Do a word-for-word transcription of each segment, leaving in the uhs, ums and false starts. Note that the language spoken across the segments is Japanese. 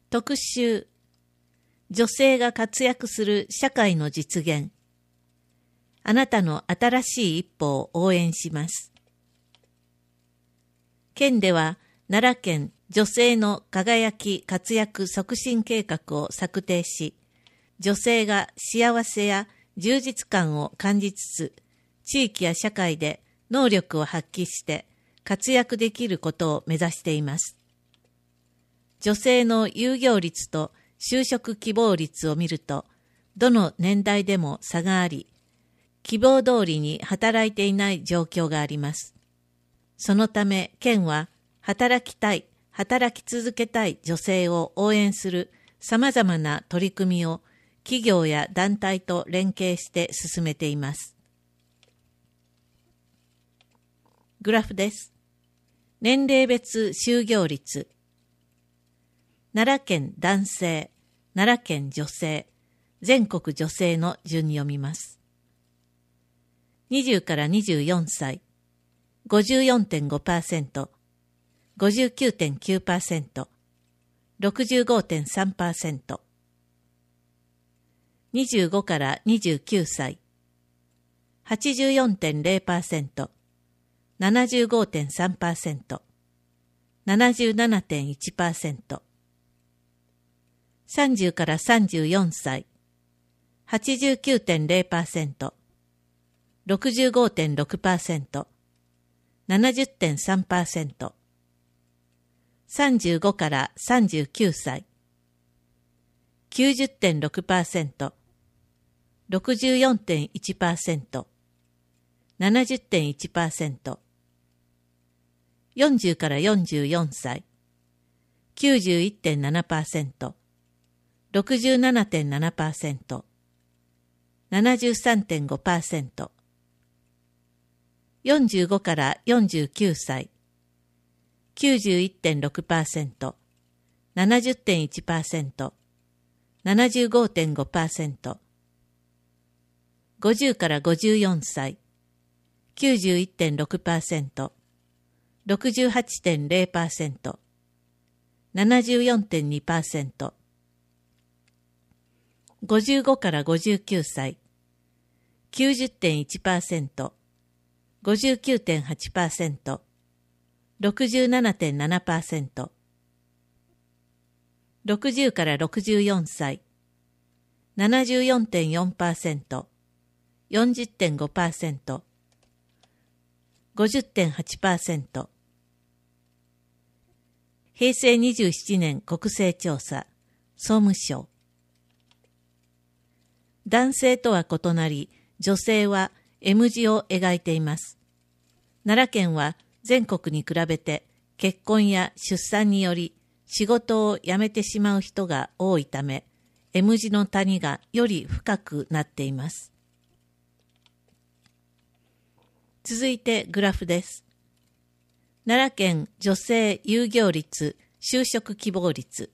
特集、女性が活躍する社会の実現。あなたの新しい一歩を応援します。県では奈良県女性の輝き活躍促進計画を策定し、女性が幸せや充実感を感じつつ、地域や社会で能力を発揮して活躍できることを目指しています。女性の有業率と就職希望率を見ると、どの年代でも差があり、希望通りに働いていない状況があります。そのため、県は働きたい、働き続けたい女性を応援する様々な取り組みを企業や団体と連携して進めています。グラフです。年齢別就業率。奈良県男性、奈良県女性、全国女性の順に読みます。にじゅうからにじゅうよんさい、ごじゅうよんてんごパーセント、ごじゅうきゅうてんきゅうパーセント、ろくじゅうごてんさんパーセント、にじゅうごからにじゅうきゅうさい、はちじゅうよんてんぜろパーセント、ななじゅうごてんさんパーセント、ななじゅうななてんいちパーセント、さんじゅうからさんじゅうよんさい、はちじゅうきゅうてんぜろパーセント、ろくじゅうごてんろくパーセント、ななじゅってんさんパーセント、さんじゅうごからさんじゅうきゅうさい、きゅうじゅってんろくパーセント、ろくじゅうよんてんいちパーセント、ななじゅってんいちパーセント、よんじゅうからよんじゅうよんさい、きゅうじゅういってんななパーセント、ろくじゅうななてんななパーセント、ななじゅうさんてんごパーセント、よんじゅうごからよんじゅうきゅうさい、きゅうじゅういってんろくパーセント、ななじゅってんいちパーセント、ななじゅうごてんごパーセント、ごじゅうからごじゅうよんさい、きゅうじゅういってんろくパーセント、ろくじゅうはちてんぜろパーセント、ななじゅうよんてんにパーセント、ごじゅうごからごじゅうきゅうさい、きゅうじゅってんいちパーセント、ごじゅうきゅうてんはちパーセント、ろくじゅうななてんななパーセント、ろくじゅうからろくじゅうよんさい、ななじゅうよんてんよんパーセント、よんじゅってんごパーセント、ごじゅってんはちパーセント。平成にじゅうななねん国勢調査、総務省。男性とは異なり、女性は M 字を描いています。奈良県は全国に比べて結婚や出産により仕事を辞めてしまう人が多いため、M 字の谷がより深くなっています。続いてグラフです。奈良県女性有業率、就職希望率。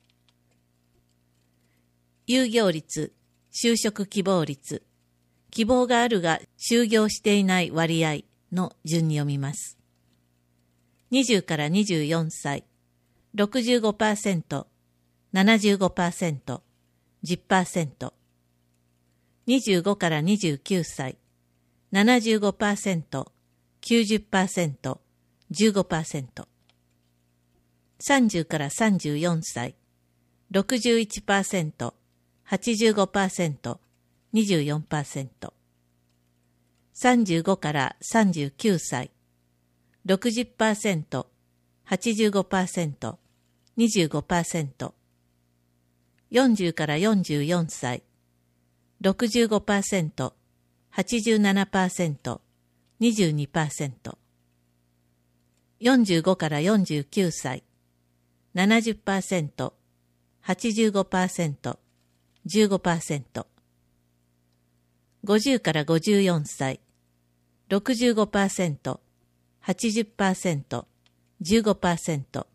有業率、就職希望率、希望があるが就業していない割合の順に読みます。にじゅうからにじゅうよんさい、ろくじゅうごパーセント、ななじゅうごパーセント、じゅっパーセント。にじゅうごからにじゅうきゅうさい、ななじゅうごパーセント、きゅうじゅっパーセント、じゅうごパーセント。さんじゅうからさんじゅうよんさい、ろくじゅういちパーセント、はちじゅうごパーセント、にじゅうよんパーセント。さんじゅうごからさんじゅうきゅうさい、ろくじゅっパーセント、はちじゅうごパーセント、にじゅうごパーセント。よんじゅうからよんじゅうよんさい、ろくじゅうごパーセント、はちじゅうななパーセント、にじゅうにパーセント。よんじゅうごからよんじゅうきゅうさい、ななじゅっパーセント、はちじゅうごパーセント、じゅうごパーセント。ごじゅうからごじゅうよんさい、ろくじゅうごパーセント、はちじゅっパーセント、じゅうごパーセント。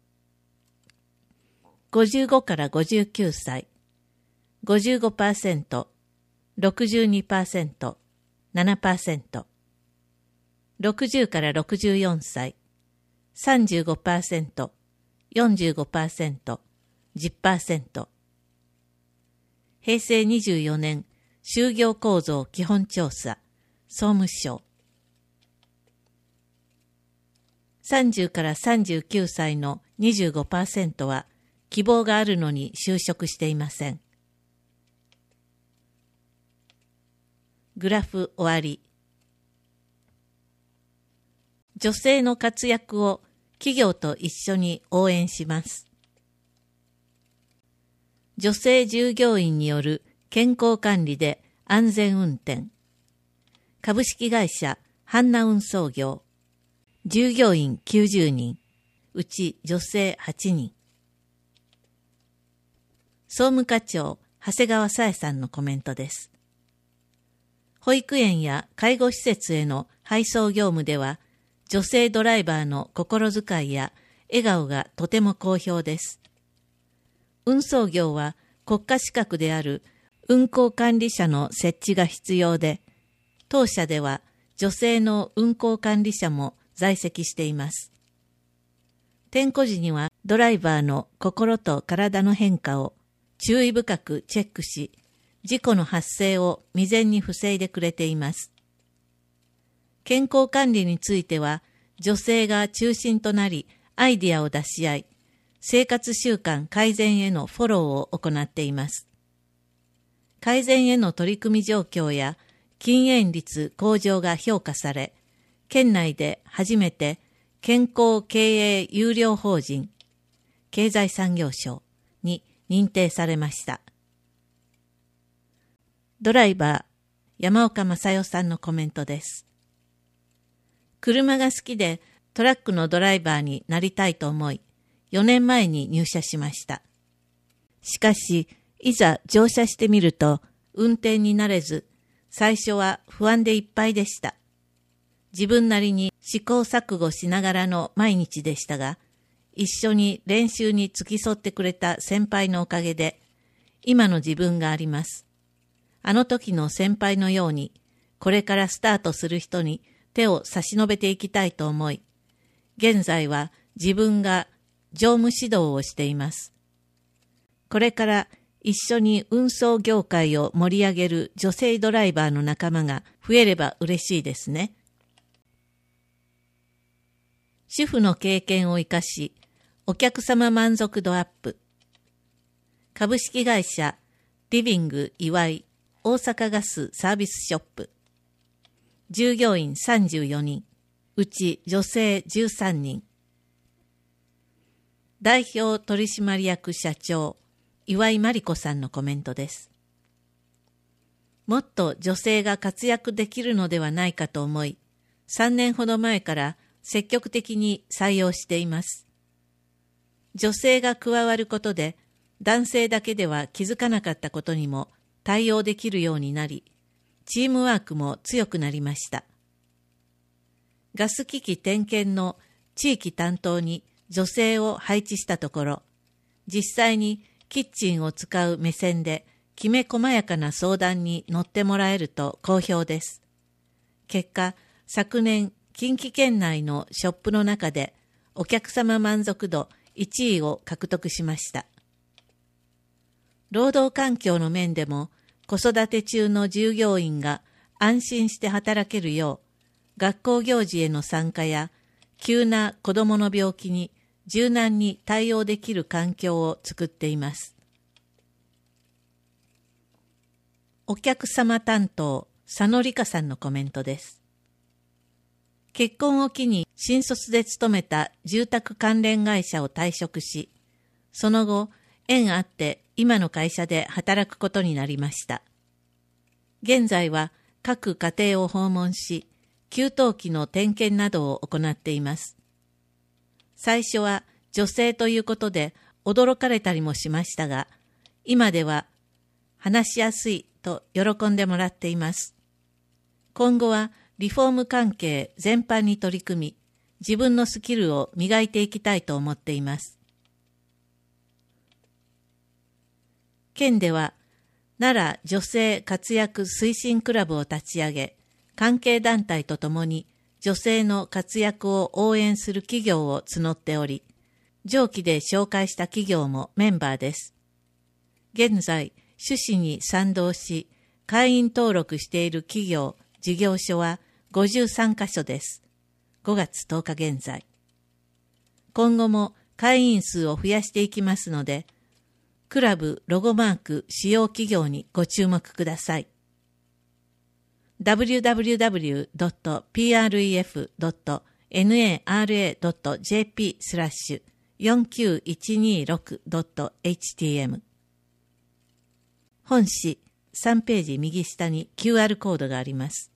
ごじゅうごからごじゅうきゅうさい、ごじゅうごパーセント、ろくじゅうにパーセント、ななパーセント。ろくじゅうからろくじゅうよんさい、さんじゅうごパーセント、よんじゅうごパーセント、 じゅっパーセント。へいせいにじゅうよねん就業構造基本調査、総務省。さんじゅうからさんじゅうきゅうさいの にじゅうごパーセント は希望があるのに就職していません。グラフ終わり。女性の活躍を企業と一緒に応援します。女性従業員による健康管理で安全運転。株式会社ハンナ運送業。従業員きゅうじゅうにん、うち女性はちにん。総務課長長谷川紗恵さんのコメントです。保育園や介護施設への配送業務では、女性ドライバーの心遣いや笑顔がとても好評です。運送業は国家資格である運行管理者の設置が必要で、当社では女性の運行管理者も在籍しています。点呼時にはドライバーの心と体の変化を注意深くチェックし、事故の発生を未然に防いでくれています。健康管理については、女性が中心となり、アイディアを出し合い、生活習慣改善へのフォローを行っています。改善への取り組み状況や、禁煙率向上が評価され、県内で初めて健康経営優良法人、経済産業省に認定されました。ドライバー、山岡正代さんのコメントです。車が好きでトラックのドライバーになりたいと思い、よねんまえに入社しました。しかし、いざ乗車してみると、運転に慣れず、最初は不安でいっぱいでした。自分なりに試行錯誤しながらの毎日でしたが、一緒に練習に付き添ってくれた先輩のおかげで、今の自分があります。あの時の先輩のように、これからスタートする人に手を差し伸べていきたいと思い、現在は自分が乗務指導をしています。これから一緒に運送業界を盛り上げる女性ドライバーの仲間が増えれば嬉しいですね。主婦の経験を生かし、お客様満足度アップ。株式会社リビング岩井大阪ガスサービスショップ。従業員さんじゅうよにん、うち女性じゅうさんにん。代表取締役社長岩井真理子さんのコメントです。もっと女性が活躍できるのではないかと思い、さんねんほど前から積極的に採用しています。女性が加わることで、男性だけでは気づかなかったことにも対応できるようになり、チームワークも強くなりました。ガス機器点検の地域担当に女性を配置したところ、実際にキッチンを使う目線できめ細やかな相談に乗ってもらえると好評です。結果、昨年近畿圏内のショップの中でお客様満足度いちいを獲得しました。労働環境の面でも子育て中の従業員が安心して働けるよう、学校行事への参加や急な子どもの病気に柔軟に対応できる環境を作っています。お客様担当、佐野理香さんのコメントです。結婚を機に新卒で勤めた住宅関連会社を退職し、その後、縁あって今の会社で働くことになりました。現在は各家庭を訪問し、給湯器の点検などを行っています。最初は女性ということで驚かれたりもしましたが、今では話しやすいと喜んでもらっています。今後はリフォーム関係全般に取り組み、自分のスキルを磨いていきたいと思っています。県では奈良女性活躍推進クラブを立ち上げ、関係団体とともに女性の活躍を応援する企業を募っており、 上記で紹介した企業もメンバーです。現在、趣旨に賛同し、会員登録している企業、事業所はごじゅうさんカ所です。ごがつとおか現在。今後も会員数を増やしていきますので、クラブロゴマーク使用企業にご注目ください。ダブリューダブリューダブリュードットピーアールイーエフドットナラドットジェーピー スラッシュよんきゅういちにろくドットエイチティーエム 本誌さんページ右下に キューアール コードがあります。